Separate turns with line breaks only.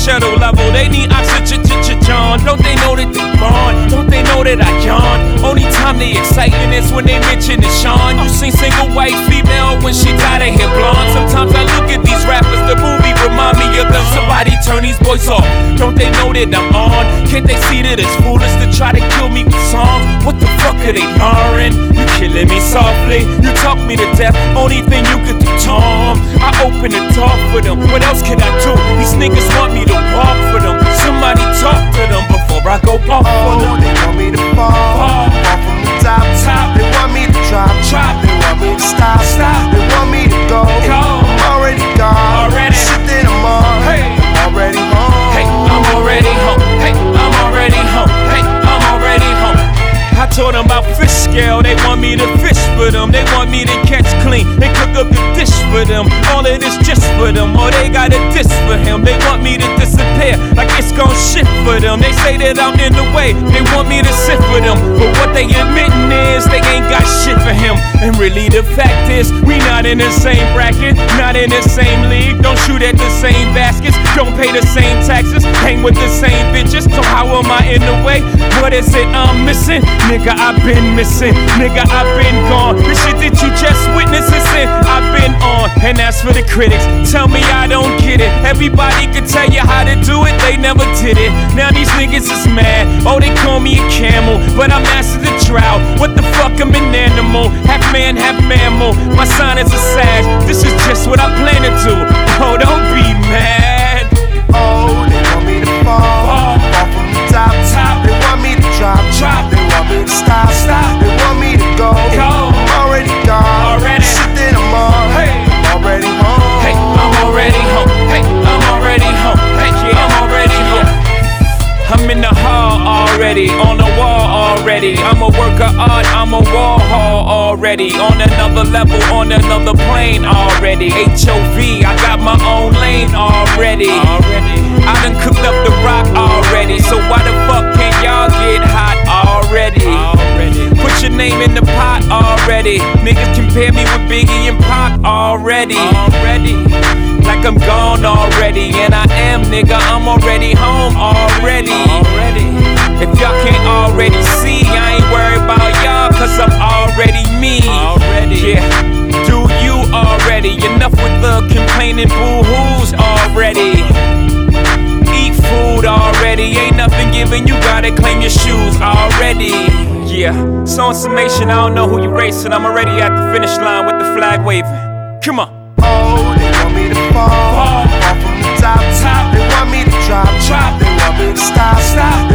shuttle level. They need oxygen, John. Don't they know that they born? Don't they know that I yawn? Only time they exciting is when they mention the Sean. You seen single white female when she dyed her hair blonde. Sometimes I look at these rappers, the movie remind me of them. Somebody turn these boys off. Don't they know that I'm on? Can't they see that it's foolish to try to kill me with songs? What the fuck are they learning? You killing me softly, you talk me to death. Only thing you could do, Tom. I open the door for them. What else can I do? These niggas want me to walk for them. Somebody talk to them before I go off for them.
They want me to fall from the top. They want me to drop. They want me to stop. They want me to go. I'm already gone. Shit that I'm on. I'm already home.
Hey, I'm already home. Hey, I'm already home. Hey, I'm already home. I told them about fish scale, they want me to fish for them. They want me to catch clean, they cook up the dish for them. All of this just for them, or they got a diss for him. They want me to disappear, like it's gon' shit for them. They say that I'm in the way, they want me to sit for them. But what they admitting is, they ain't got shit for him. And really the fact is, we not in the same bracket, not in the same league. Don't shoot at the same baskets, don't pay the same taxes, hang with the same bitches. So how am I in the way? What is it I'm missing? Nigga, I've been missing. Nigga, I've been gone. The shit that you just witnessed is sin I've been on. And as for the critics, tell me I don't get it. Everybody could tell you how to do it, they never did it. Now these niggas is mad. Oh, they call me a camel, but I mastered the drought. What the fuck, I'm an animal. Half man, half mammal. My sign is a sag. This is just what I plan to do. Oh, don't be mad.
Oh, they want me to fall from the top. They want me to drop. They want me to stop. They want me to go. I'm already gone. Shit that I'm on. I'm already home.
Hey, I'm already home. Hey, I'm already home. Hey, I'm already home. I'm in the hall already, on the wall already. I'm a work of art, I'm a wall hall already. On another level, on another plane already. HOV, I got my own lane already. I done cooked up the rock already. So why the fuck can't y'all get hot already? Put your name in the pot already. Niggas compare me with Biggie and Pac already. Like I'm gone already, and I am, nigga, I'm already home already. If y'all can't already see, I ain't worried about y'all, cause I'm already me. Yeah, do you already? Enough with the complaining boo-hoos already. Eat food already, ain't nothing given, you gotta claim your shoes already. Yeah, so in summation, I don't know who you racing, I'm already at the finish line with the flag waving. Come on.
Oh, they want me to fall from the top. They want me to drop. They want me to stop.